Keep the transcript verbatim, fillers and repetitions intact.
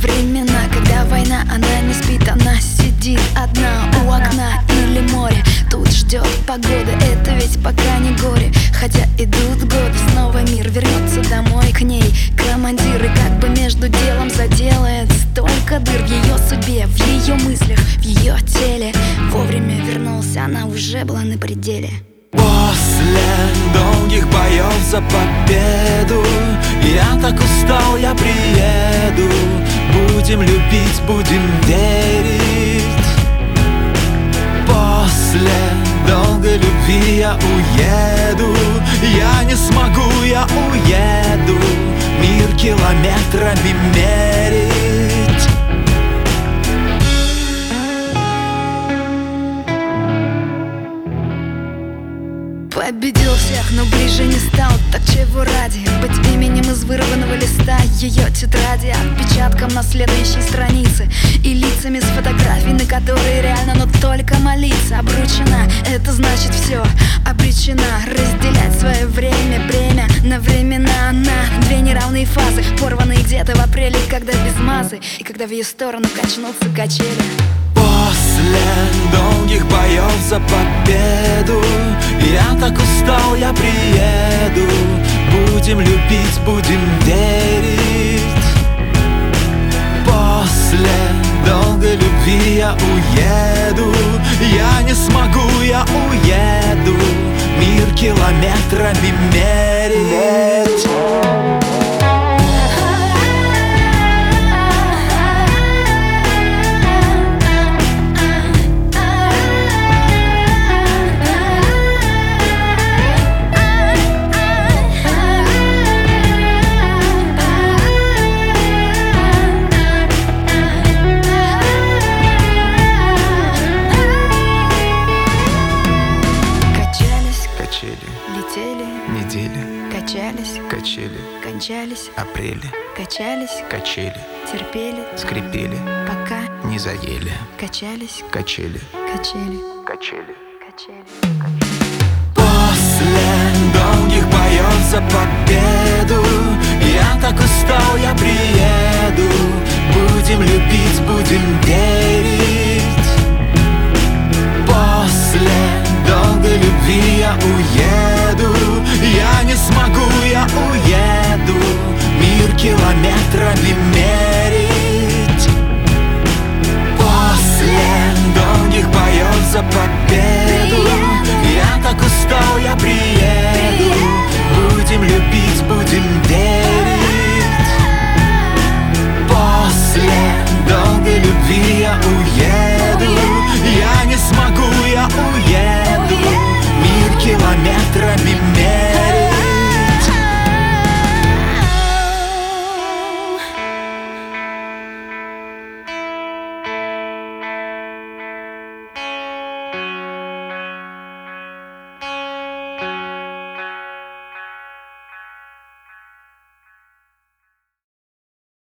времена, когда война, она не спит, она сидит одна у окна или море. Тут ждет погода, это ведь пока не горе. Хотя идут годы, снова мир вернется домой к ней. Командир и как бы между делом заделает столько дыр в ее судьбе, в ее мыслях, в ее теле. Вовремя вернулся, она уже была на пределе. После долгих боев за победу я так устал, я приеду. Будем любить, будем верить. После долгой любви я уеду. Я не смогу, я уеду. Мир километрами мерить. Победил всех, но ближе не стал. Так чего ради быть именем из вырванного листа ее тетради, отпечатком на следующей странице и лицами с фотографий, на которые реально, но только молиться. Обручена, это значит все обречена. Разделять свое время, бремя на времена, на две неравные фазы, порванные где-то в апреле, когда без мазы, и когда в ее сторону качнутся качели. После долгих боев за победу я так устал, я приеду. Будем любить, будем верить. После долгой любви я уеду. Я не смогу, я уеду. Мир километрами мерить. Летели, недели, качались, качели, кончались, апрели, качались, качели, терпели, скрипели, пока не заели, качались, качели, качели, качели. качели. После долгих боев за победу я так устал, я приеду.